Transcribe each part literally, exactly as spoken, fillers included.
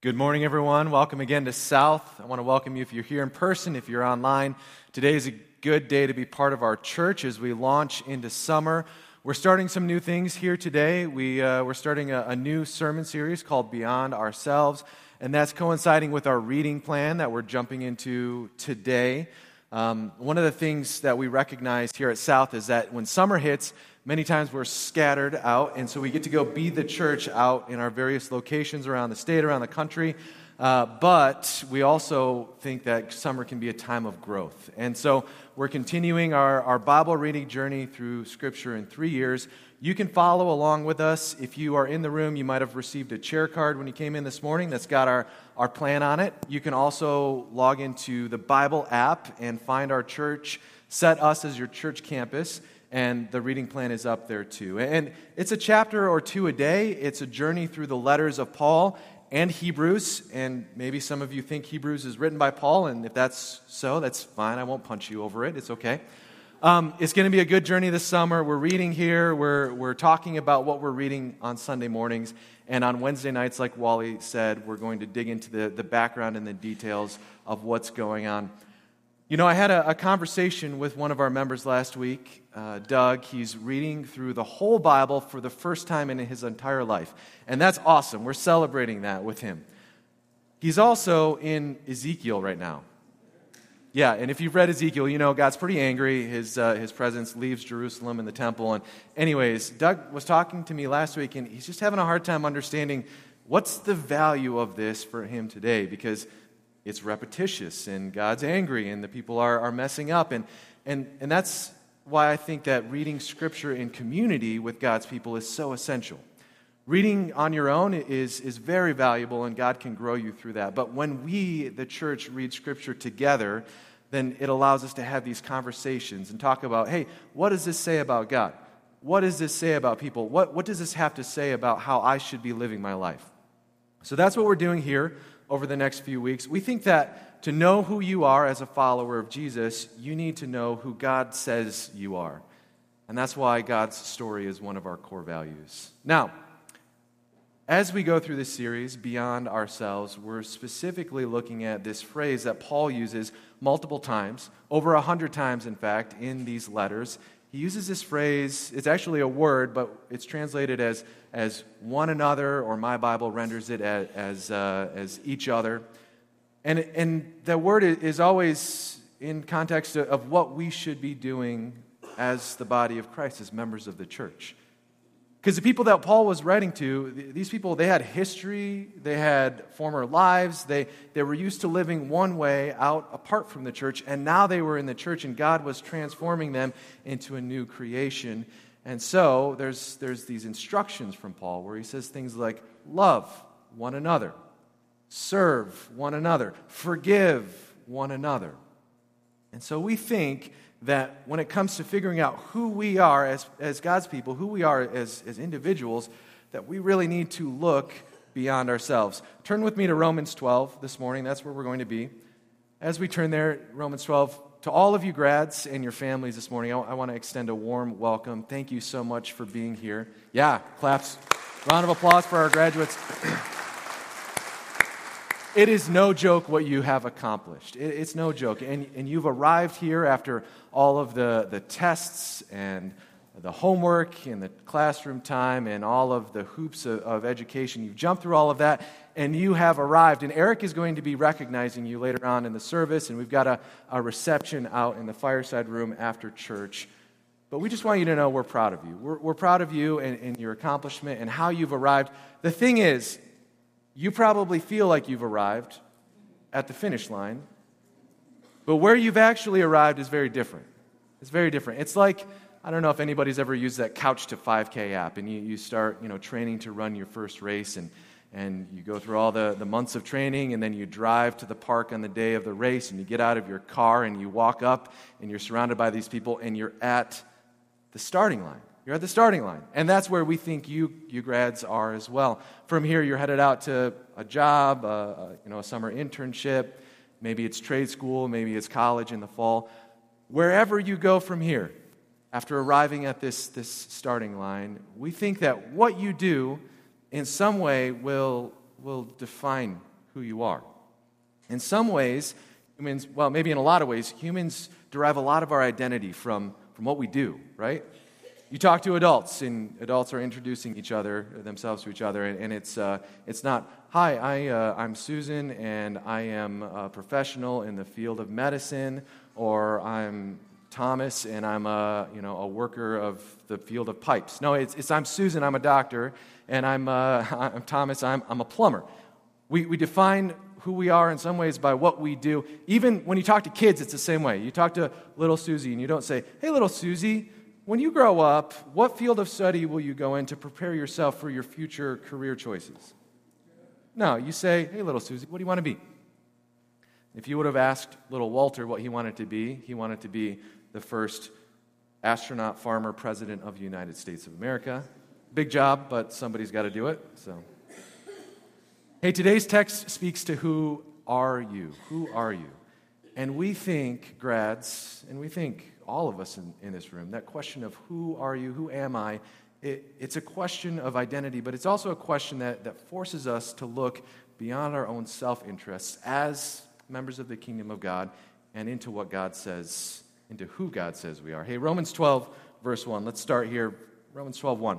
Good morning, everyone. Welcome again to South. I want to welcome you if you're here in person, if you're online. Today is a good day to be part of our church as we launch into summer. We're starting some new things here today. We, uh, we're starting a, a new sermon series called Beyond Ourselves, and that's coinciding with our reading plan that we're jumping into today. Um, one of the things that we recognize here at South is that when summer hits, many times we're scattered out, and so we get to go be the church out in our various locations around the state, around the country. Uh, but we also think that summer can be a time of growth. And so we're continuing our, our Bible reading journey through Scripture in three years. You can follow along with us. If you are in the room, you might have received a chair card when you came in this morning that's got our, our plan on it. You can also log into the Bible app and find our church, set us as your church campus. And the reading plan is up there too. And it's a chapter or two a day. It's a journey through the letters of Paul and Hebrews. And maybe some of you think Hebrews is written by Paul. And if that's so, that's fine. I won't punch you over it. It's okay. Um, it's going to be a good journey this summer. We're reading here. We're, we're talking about what we're reading on Sunday mornings. And on Wednesday nights, like Wally said, we're going to dig into the, the background and the details of what's going on. You know, I had a, a conversation with one of our members last week, uh, Doug. He's reading through the whole Bible for the first time in his entire life. And that's awesome. We're celebrating that with him. He's also in Ezekiel right now. Yeah, and if you've read Ezekiel, you know God's pretty angry. His, uh, his presence leaves Jerusalem and the temple. And anyways, Doug was talking to me last week, and he's just having a hard time understanding what's the value of this for him today, because it's repetitious, and God's angry, and the people are, are messing up. And, and, and that's why I think that reading Scripture in community with God's people is so essential. Reading on your own is, is very valuable, and God can grow you through that. But when we, the church, read Scripture together, then it allows us to have these conversations and talk about, hey, what does this say about God? What does this say about people? What, what does this have to say about how I should be living my life? So that's what we're doing here over the next few weeks. We think that to know who you are as a follower of Jesus, you need to know who God says you are. And that's why God's story is one of our core values. Now, as we go through this series, Beyond Ourselves, we're specifically looking at this phrase that Paul uses multiple times, over a hundred times, in fact, in these letters. He uses this phrase, it's actually a word, but it's translated as, as one another, or my Bible renders it as, as, uh, as each other. And, and the word is always in context of what we should be doing as the body of Christ, as members of the church. Because the people that Paul was writing to, these people, they had history, they had former lives, they, they were used to living one way out apart from the church, and now they were in the church, and God was transforming them into a new creation. And so there's, there's these instructions from Paul where he says things like, love one another, serve one another, forgive one another. And so we think that when it comes to figuring out who we are as, as God's people, who we are as, as individuals, that we really need to look beyond ourselves. Turn with me to Romans twelve this morning. That's where we're going to be. As we turn there, Romans twelve, to all of you grads and your families this morning, I, I want to extend a warm welcome. Thank you so much for being here. Yeah, claps. Round of applause for our graduates. It is no joke what you have accomplished. It, it's no joke. And, and you've arrived here after all of the, the tests and the homework and the classroom time and all of the hoops of, of education. You've jumped through all of that, and you have arrived. And Eric is going to be recognizing you later on in the service, and we've got a, a reception out in the fireside room after church. But we just want you to know we're proud of you. We're, we're proud of you and, and your accomplishment and how you've arrived. The thing is, you probably feel like you've arrived at the finish line, but where you've actually arrived is very different. It's very different. It's like, I don't know if anybody's ever used that Couch to five K app, and you, you start, you know, training to run your first race, and, and you go through all the, the months of training, and then you drive to the park on the day of the race, and you get out of your car, and you walk up, and you're surrounded by these people, and you're at the starting line. You're at the starting line. And that's where we think you you grads are as well. From here, you're headed out to a job, a, you know, a summer internship. Maybe it's trade school. Maybe it's college in the fall. Wherever you go from here, after arriving at this, this starting line, we think that what you do in some way will, will define who you are. In some ways, humans, well, maybe in a lot of ways, humans derive a lot of our identity from, from what we do, right? You talk to adults, and adults are introducing each other, themselves to each other, and, and it's uh, it's not, hi, I, uh, I'm Susan, and I am a professional in the field of medicine, or I'm Thomas, and I'm a, you know, a worker of the field of pipes. No, it's, it's I'm Susan, I'm a doctor, and I'm, uh, I'm Thomas, I'm, I'm a plumber. We, we define who we are in some ways by what we do. Even when you talk to kids, it's the same way. You talk to little Susie, and you don't say, hey, little Susie, when you grow up, what field of study will you go in to prepare yourself for your future career choices? No, you say, hey, little Susie, what do you want to be? If you would have asked little Walter what he wanted to be, he wanted to be the first astronaut, farmer, president of the United States of America. Big job, but somebody's got to do it. So, hey, today's text speaks to who are you? Who are you? And we think, grads, and we think all of us in, in this room, that question of who are you, who am I, it, it's a question of identity, but it's also a question that, that forces us to look beyond our own self-interests as members of the kingdom of God and into what God says, into who God says we are. Hey, Romans twelve, verse one. Let's start here. Romans twelve, one.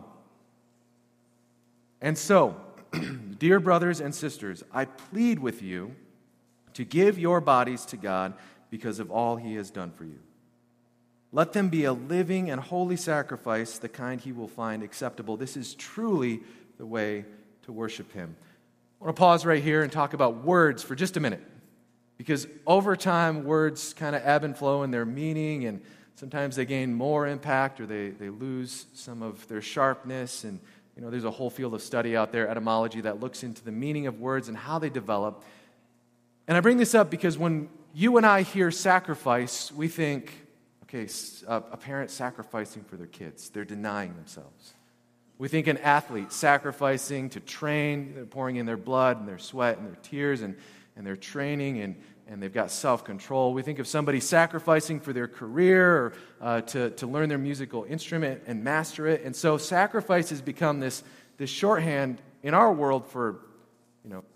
And so, dear brothers and sisters, I plead with you to give your bodies to God because of all He has done for you. Let them be a living and holy sacrifice, the kind He will find acceptable. This is truly the way to worship Him. I want to pause right here and talk about words for just a minute. Because over time, words kind of ebb and flow in their meaning, and sometimes they gain more impact or they, they lose some of their sharpness. And, you know, there's a whole field of study out there, etymology, that looks into the meaning of words and how they develop. And I bring this up because when you and I hear sacrifice, we think, okay, a parent sacrificing for their kids. They're denying themselves. We think an athlete sacrificing to train. They're pouring in their blood and their sweat and their tears, and, and they're training, and, and they've got self-control. We think of somebody sacrificing for their career or uh, to, to learn their musical instrument and master it. And so sacrifice has become this, this shorthand in our world for, you know,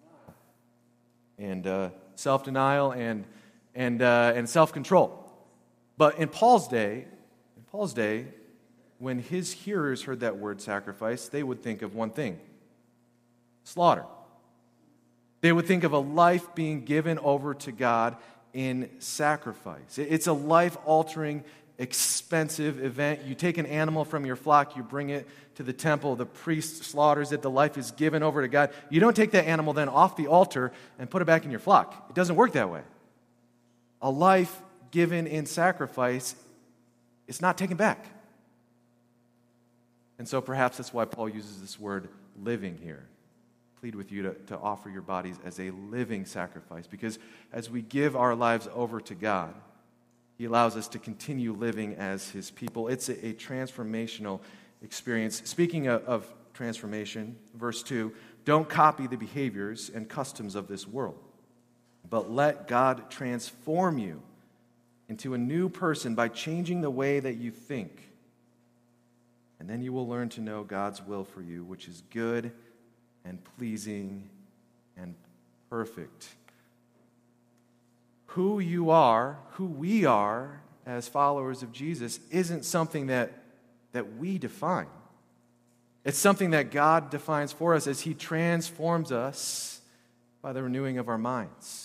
and uh, self-denial and, and, uh, and self-control. But in Paul's day, in Paul's day, when his hearers heard that word sacrifice, they would think of one thing: slaughter. They would think of a life being given over to God in sacrifice. It's a life-altering, expensive event. You take an animal from your flock, you bring it to the temple, the priest slaughters it, the life is given over to God. You don't take that animal then off the altar and put it back in your flock. It doesn't work that way. A life given in sacrifice, it's not taken back. And so perhaps that's why Paul uses this word living here. Plead with you to, to offer your bodies as a living sacrifice, because as we give our lives over to God, He allows us to continue living as His people. It's a, a transformational experience. Speaking of, of transformation, verse two, don't copy the behaviors and customs of this world, but let God transform you into a new person by changing the way that you think. And then you will learn to know God's will for you, which is good and pleasing and perfect. Who you are, who we are as followers of Jesus, isn't something that, that we define. It's something that God defines for us as He transforms us by the renewing of our minds.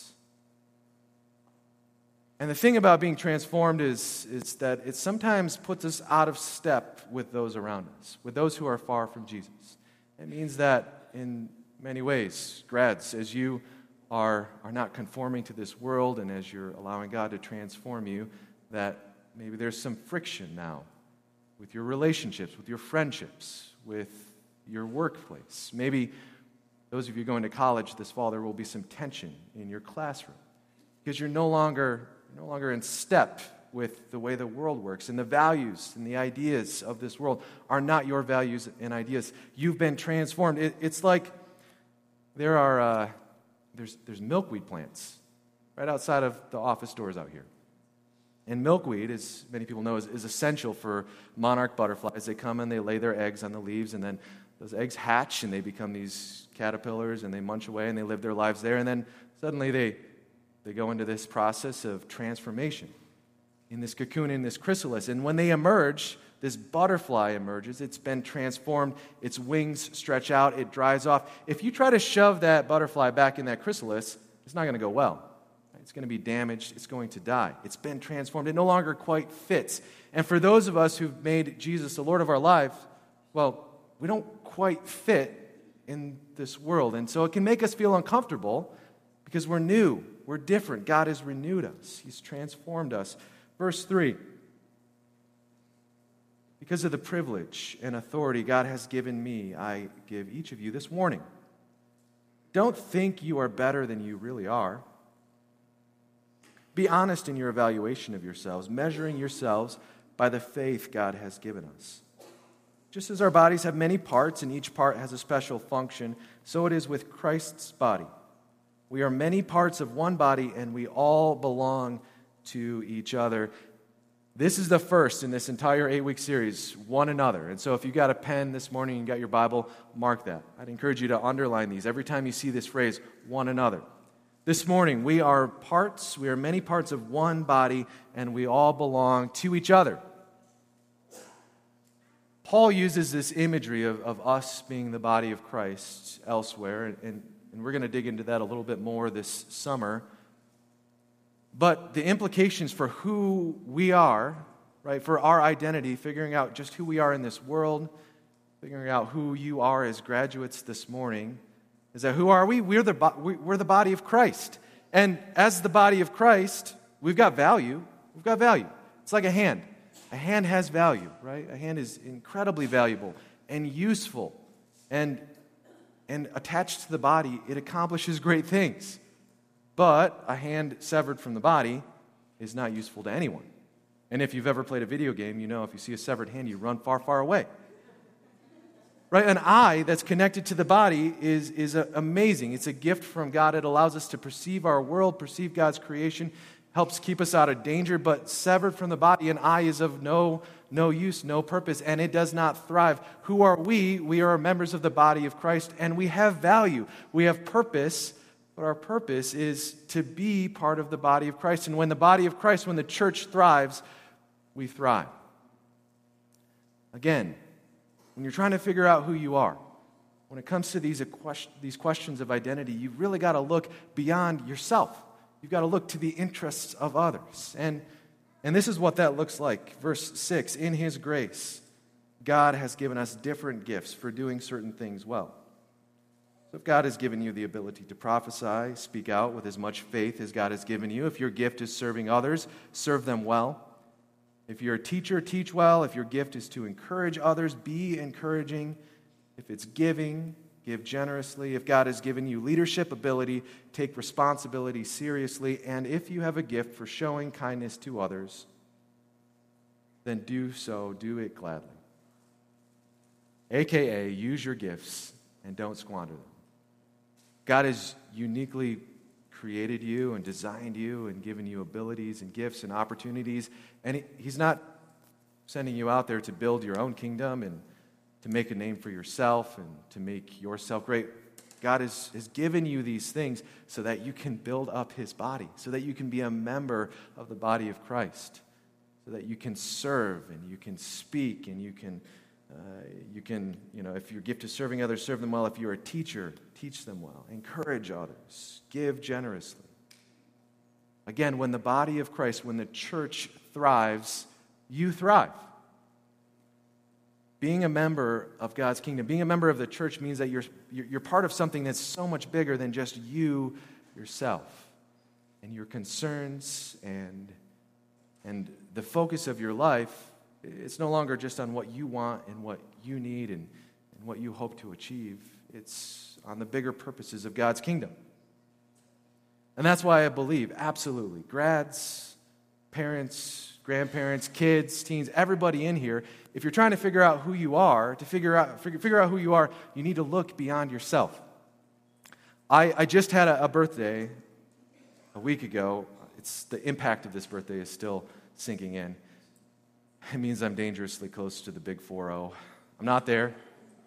And the thing about being transformed is, is that it sometimes puts us out of step with those around us, with those who are far from Jesus. It means that in many ways, grads, as you are, are not conforming to this world and as you're allowing God to transform you, that maybe there's some friction now with your relationships, with your friendships, with your workplace. Maybe those of you going to college this fall, there will be some tension in your classroom because you're no longer... no longer in step with the way the world works, and the values and the ideas of this world are not your values and ideas. You've been transformed. It, it's like there are uh, there's there's milkweed plants right outside of the office doors out here, and milkweed, as many people know, is, is essential for monarch butterflies. They come and they lay their eggs on the leaves, and then those eggs hatch and they become these caterpillars and they munch away and they live their lives there. And then suddenly they, they go into this process of transformation in this cocoon, in this chrysalis. And when they emerge, this butterfly emerges. It's been transformed. Its wings stretch out. It dries off. If you try to shove that butterfly back in that chrysalis, it's not going to go well. It's going to be damaged. It's going to die. It's been transformed. It no longer quite fits. And for those of us who've made Jesus the Lord of our life, well, we don't quite fit in this world. And so it can make us feel uncomfortable because we're new. We're different. God has renewed us. He's transformed us. Verse three. Because of the privilege and authority God has given me, I give each of you this warning. Don't think you are better than you really are. Be honest in your evaluation of yourselves, measuring yourselves by the faith God has given us. Just as our bodies have many parts and each part has a special function, so it is with Christ's body. We are many parts of one body and we all belong to each other. This is the first in this entire eight-week series, one another. And so if you got a pen this morning and you got your Bible, mark that. I'd encourage you to underline these every time you see this phrase, one another. This morning, we are parts, we are many parts of one body, and we all belong to each other. Paul uses this imagery of, of us being the body of Christ elsewhere, and, and we're going to dig into that a little bit more this summer. But the implications for who we are, right, for our identity, figuring out just who we are in this world, figuring out who you are as graduates this morning, is that who are we? We're the, we're the body of Christ. And as the body of Christ, we've got value. We've got value. It's like a hand. A hand has value, right? A hand is incredibly valuable and useful. And, and attached to the body, it accomplishes great things. But a hand severed from the body is not useful to anyone. And if you've ever played a video game, you know if you see a severed hand, you run far, far away. Right? An eye that's connected to the body is, is a, amazing. It's a gift from God. It allows us to perceive our world, perceive God's creation, helps keep us out of danger, but severed from the body, an eye is of no, no use, no purpose, and it does not thrive. Who are we? We are members of the body of Christ, and we have value. We have purpose, but our purpose is to be part of the body of Christ. And when the body of Christ, when the church thrives, we thrive. Again, when you're trying to figure out who you are, when it comes to these, these questions of identity, you've really got to look beyond yourself. You've got to look to the interests of others. And, and this is what that looks like. Verse six, in His grace, God has given us different gifts for doing certain things well. So if God has given you the ability to prophesy, speak out with as much faith as God has given you. If your gift is serving others, serve them well. If you're a teacher, teach well. If your gift is to encourage others, be encouraging. If it's giving, give generously. If God has given you leadership ability, take responsibility seriously. And if you have a gift for showing kindness to others, then do so, do it gladly. A K A, use your gifts and don't squander them. God has uniquely created you and designed you and given you abilities and gifts and opportunities. And he, He's not sending you out there to build your own kingdom and to make a name for yourself and to make yourself great. God has, has given you these things so that you can build up His body, so that you can be a member of the body of Christ, so that you can serve and you can speak and you can, uh, you can, you know, if your gift is serving others, serve them well. If you're a teacher, teach them well. Encourage others. Give generously. Again, when the body of Christ, when the church thrives, you thrive. Being a member of God's kingdom, being a member of the church means that you're, you're part of something that's so much bigger than just you yourself and your concerns and, and the focus of your life. It's no longer just on what you want and what you need and, and what you hope to achieve. It's on the bigger purposes of God's kingdom. And that's why I believe, absolutely, grads, parents, grandparents, kids, teens, everybody in here, if you're trying to figure out who you are, to figure out figure, figure out who you are, you need to look beyond yourself. I, I just had a, a birthday a week ago. It's the impact of this birthday is still sinking in. It means I'm dangerously close to the big four oh. I'm not there.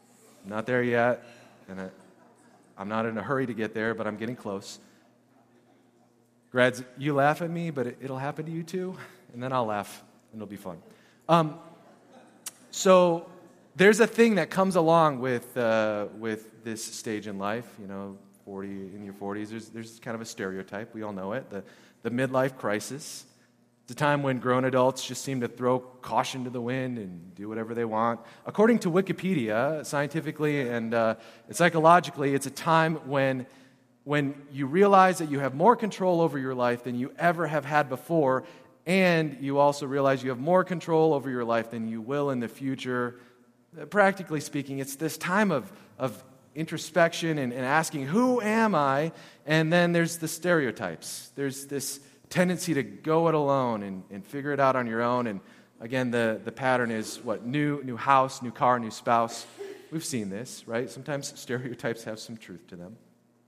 I'm not there yet, and I, I'm not in a hurry to get there, but I'm getting close. Grads, you laugh at me, but it, it'll happen to you too, and then I'll laugh, and it'll be fun. Um, so there's a thing that comes along with uh, with this stage in life, you know, forty in your forties. There's there's kind of a stereotype. We all know it. The the midlife crisis. It's a time when grown adults just seem to throw caution to the wind and do whatever they want. According to Wikipedia, scientifically and uh, psychologically, it's a time when, when you realize that you have more control over your life than you ever have had before, and you also realize you have more control over your life than you will in the future. Practically speaking, it's this time of, of introspection and, and asking, who am I? And then there's the stereotypes. There's this tendency to go it alone and, and figure it out on your own. And again, the, the pattern is what? New new house, new car, new spouse. We've seen this, right? Sometimes stereotypes have some truth to them.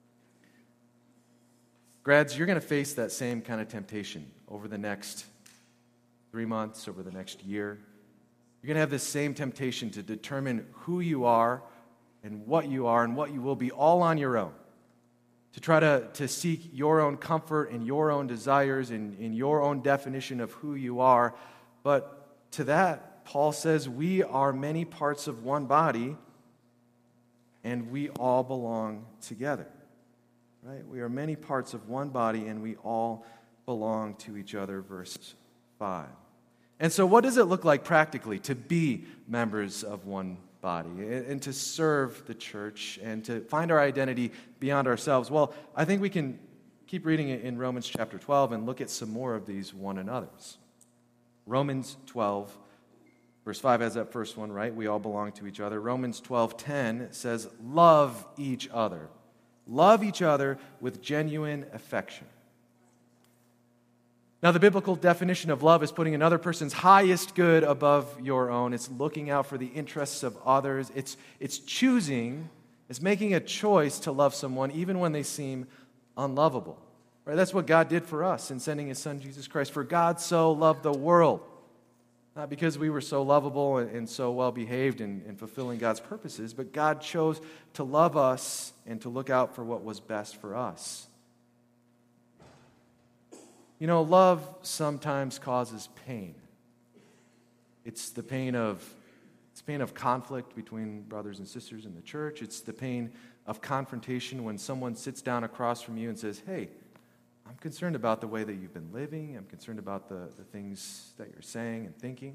Grads, you're going to face that same kind of temptation over the next three months, over the next year. You're going to have this same temptation to determine who you are and what you are and what you will be all on your own. To try to, to seek your own comfort and your own desires and, and your own definition of who you are. But to that, Paul says, we are many parts of one body, and we all belong together. Right? We are many parts of one body, and we all belong to each other, verse five. And so what does it look like practically to be members of one body and to serve the church and to find our identity beyond ourselves? Well, I think we can keep reading it in Romans chapter twelve and look at some more of these one another's. Romans twelve, verse five has that first one, right? We all belong to each other. Romans twelve ten says, love each other. Love each other with genuine affection. Now, the biblical definition of love is putting another person's highest good above your own. It's looking out for the interests of others. It's, it's choosing, it's making a choice to love someone even when they seem unlovable. Right? That's what God did for us in sending His Son, Jesus Christ. For God so loved the world, not because we were so lovable and, and so well-behaved and, and fulfilling God's purposes, but God chose to love us and to look out for what was best for us. You know, love sometimes causes pain. It's the pain of it's pain of conflict between brothers and sisters in the church. It's the pain of confrontation when someone sits down across from you and says, hey, I'm concerned about the way that you've been living. I'm concerned about the, the things that you're saying and thinking.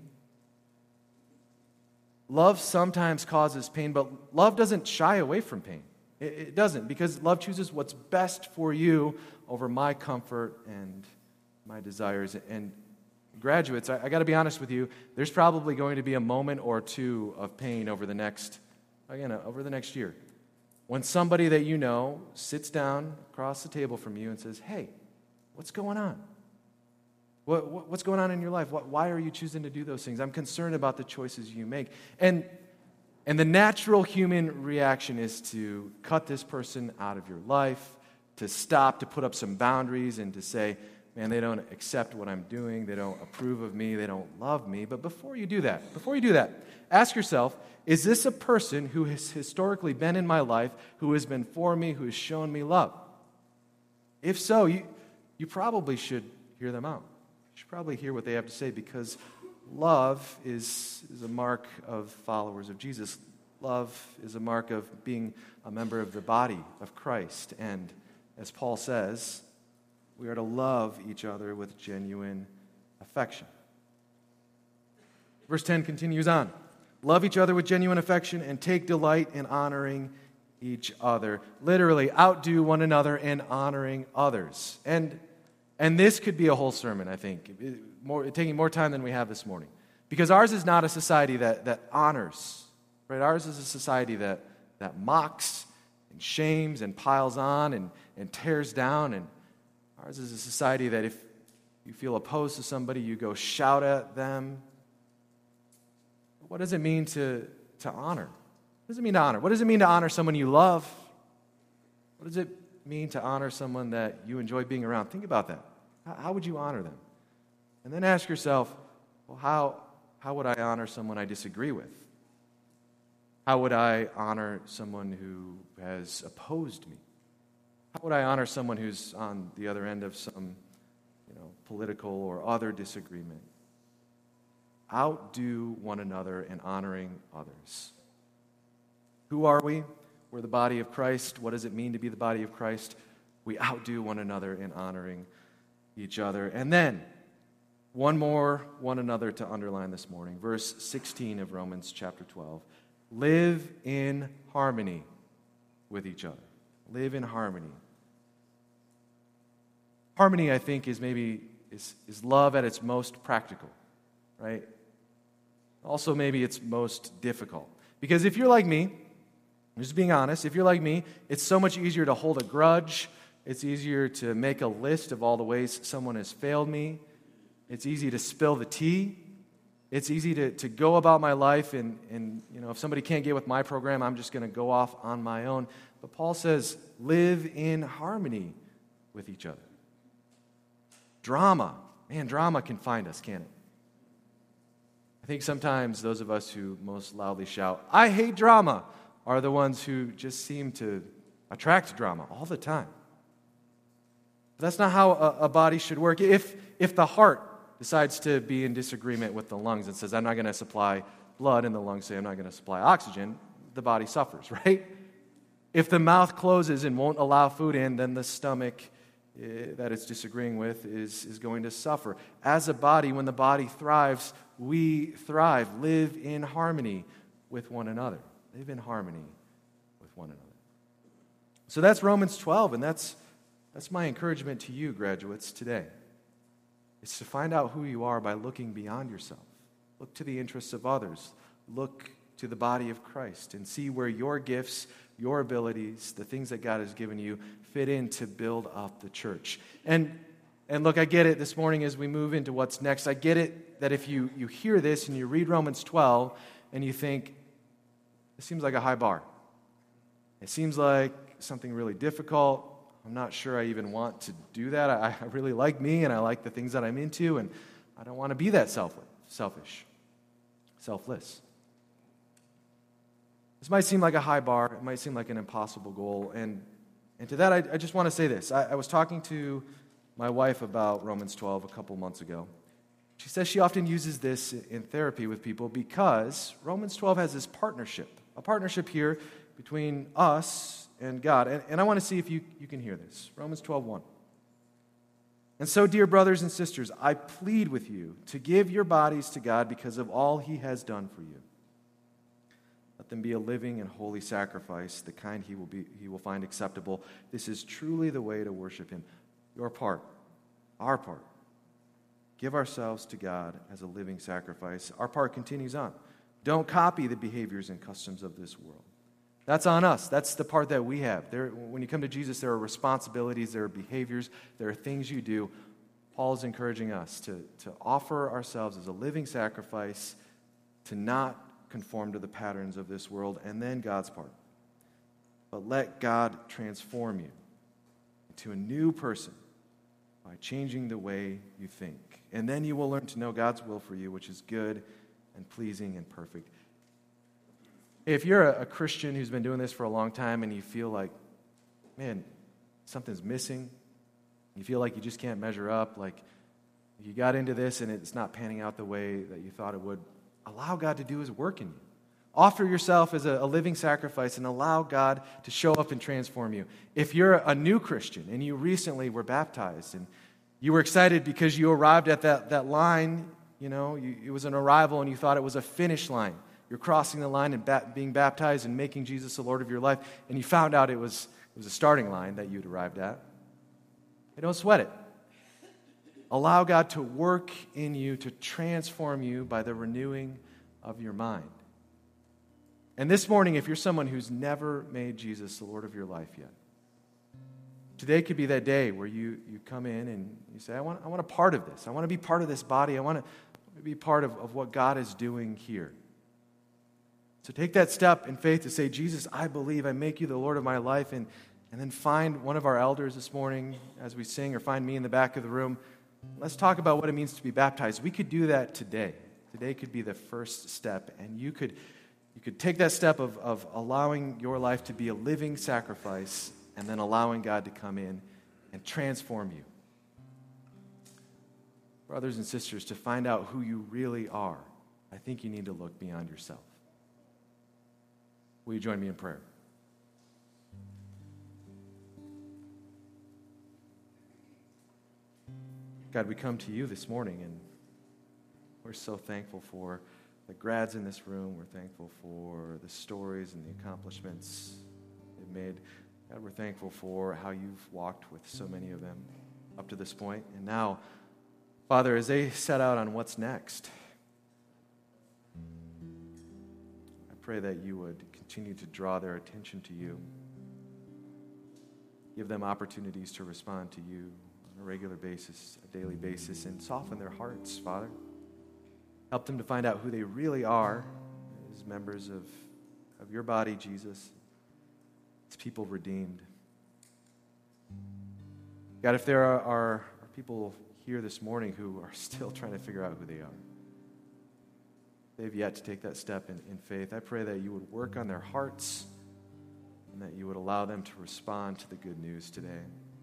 Love sometimes causes pain, but love doesn't shy away from pain. It, it doesn't, because love chooses what's best for you over my comfort and my desires. And graduates, I, I got to be honest with you, there's probably going to be a moment or two of pain over the next, again, over the next year. When somebody that you know sits down across the table from you and says, hey, what's going on? What, what, what's going on in your life? What, why are you choosing to do those things? I'm concerned about the choices you make. And, and the natural human reaction is to cut this person out of your life, to stop, to put up some boundaries, and to say, man, they don't accept what I'm doing. They don't approve of me. They don't love me. But before you do that, before you do that, ask yourself, is this a person who has historically been in my life, who has been for me, who has shown me love? If so, you, you probably should hear them out. You should probably hear what they have to say, because love is, is a mark of followers of Jesus. Love is a mark of being a member of the body of Christ. And as Paul says, we are to love each other with genuine affection. Verse ten continues on. Love each other with genuine affection and take delight in honoring each other. Literally, outdo one another in honoring others. And, and this could be a whole sermon, I think, more, taking more time than we have this morning. Because ours is not a society that, that honors. Right? Ours is a society that, that mocks and shames and piles on and, and tears down. And ours is a society that if you feel opposed to somebody, you go shout at them. What does it mean to, to honor? What does it mean to honor? What does it mean to honor someone you love? What does it mean to honor someone that you enjoy being around? Think about that. How, how would you honor them? And then ask yourself, well, how, how would I honor someone I disagree with? How would I honor someone who has opposed me? How would I honor someone who's on the other end of some, you know, political or other disagreement? Outdo one another in honoring others. Who are we? We're the body of Christ. What does it mean to be the body of Christ? We outdo one another in honoring each other. And then, one more one another to underline this morning. Verse sixteen of Romans chapter twelve. Live in harmony with each other. Live in harmony. Harmony, I think, is maybe is, is love at its most practical, right? Also, maybe it's most difficult. Because if you're like me, I'm just being honest, if you're like me, it's so much easier to hold a grudge. It's easier to make a list of all the ways someone has failed me. It's easy to spill the tea. It's easy to, to go about my life, and, and you know, if somebody can't get with my program, I'm just going to go off on my own. But Paul says, live in harmony with each other. Drama. Man, drama can find us, can't it? I think sometimes those of us who most loudly shout, I hate drama, are the ones who just seem to attract drama all the time. But that's not how a, a body should work. If, if the heart decides to be in disagreement with the lungs and says, I'm not going to supply blood, and the lungs say, I'm not going to supply oxygen, the body suffers, right? If the mouth closes and won't allow food in, then the stomach uh, that it's disagreeing with is, is going to suffer. As a body, when the body thrives, we thrive. Live in harmony with one another. Live in harmony with one another. So that's Romans twelve, and that's, that's my encouragement to you, graduates, today. It's to find out who you are by looking beyond yourself. Look to the interests of others. Look to the body of Christ and see where your gifts, your abilities, the things that God has given you fit in to build up the church. And and look, I get it this morning as we move into what's next. I get it that if you, you hear this and you read Romans twelve and you think, it seems like a high bar. It seems like something really difficult. I'm not sure I even want to do that. I, I really like me, and I like the things that I'm into, and I don't want to be that selfish, selfish, selfless. This might seem like a high bar. It might seem like an impossible goal. And, and to that, I, I just want to say this. I, I was talking to my wife about Romans twelve a couple months ago. She says she often uses this in therapy with people because Romans twelve has this partnership, a partnership here between us and God. And, and I want to see if you, you can hear this. Romans twelve one. And so, dear brothers and sisters, I plead with you to give your bodies to God because of all He has done for you. Let them be a living and holy sacrifice, the kind he will be he will find acceptable. This is truly the way to worship Him. Your part, our part. Give ourselves to God as a living sacrifice. Our part continues on. Don't copy the behaviors and customs of this world. That's on us. That's the part that we have. There, when you come to Jesus, there are responsibilities, there are behaviors, there are things you do. Paul is encouraging us to, to offer ourselves as a living sacrifice, to not conform to the patterns of this world, and then God's part. But let God transform you into a new person by changing the way you think. And then you will learn to know God's will for you, which is good and pleasing and perfect. If you're a Christian who's been doing this for a long time and you feel like, man, something's missing, you feel like you just can't measure up, like you got into this and it's not panning out the way that you thought it would, allow God to do His work in you. Offer yourself as a, a living sacrifice and allow God to show up and transform you. If you're a new Christian and you recently were baptized and you were excited because you arrived at that, that line, you know, you, it was an arrival and you thought it was a finish line. You're crossing the line and ba- being baptized and making Jesus the Lord of your life, and you found out it was, it was a starting line that you'd arrived at. Hey, don't sweat it. Allow God to work in you, to transform you by the renewing of your mind. And this morning, if you're someone who's never made Jesus the Lord of your life yet, today could be that day where you, you come in and you say, I want, I want a part of this. I want to be part of this body. I want to be part of, of what God is doing here. So take that step in faith to say, Jesus, I believe, I make you the Lord of my life, and, and then find one of our elders this morning as we sing, or find me in the back of the room. Let's talk about what it means to be baptized. We could do that today. Today could be the first step, and you could you could take that step of, of allowing your life to be a living sacrifice and then allowing God to come in and transform you. Brothers and sisters, to find out who you really are, I think you need to look beyond yourself. Will you join me in prayer? God, we come to you this morning, and we're so thankful for the grads in this room. We're thankful for the stories and the accomplishments they've made. God, we're thankful for how you've walked with so many of them up to this point. And now, Father, as they set out on what's next, I pray that you would continue to draw their attention to you. Give them opportunities to respond to you on a regular basis, a daily basis, and soften their hearts, Father. Help them to find out who they really are as members of, of your body, Jesus, as people redeemed. God, if there are, are, are people here this morning who are still trying to figure out who they are, they've yet to take that step in, in faith, I pray that you would work on their hearts and that you would allow them to respond to the good news today.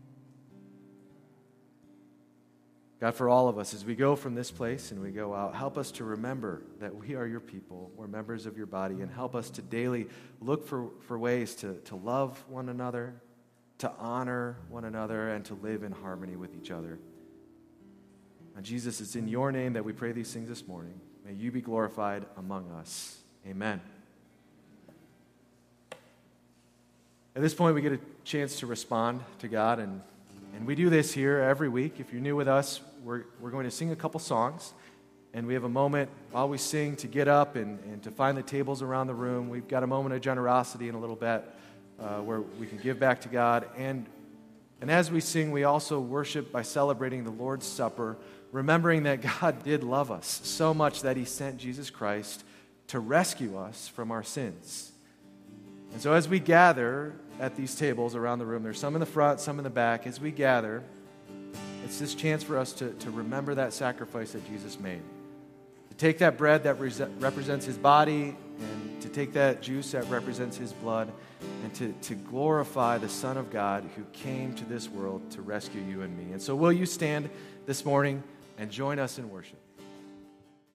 God, for all of us, as we go from this place and we go out, help us to remember that we are your people, we're members of your body, and help us to daily look for, for ways to, to love one another, to honor one another, and to live in harmony with each other. And Jesus, it's in your name that we pray these things this morning. May you be glorified among us. Amen. At this point, we get a chance to respond to God, and, and we do this here every week. If you're new with us, we're, we're going to sing a couple songs, and we have a moment while we sing to get up and, and to find the tables around the room. We've got a moment of generosity in a little bit uh, where we can give back to God. And, and as we sing, we also worship by celebrating the Lord's Supper, remembering that God did love us so much that he sent Jesus Christ to rescue us from our sins. And so as we gather at these tables around the room, there's some in the front, some in the back, as we gather, it's this chance for us to, to remember that sacrifice that Jesus made. To take that bread that re- represents his body, and to take that juice that represents his blood, and to, to glorify the Son of God who came to this world to rescue you and me. And so will you stand this morning and join us in worship?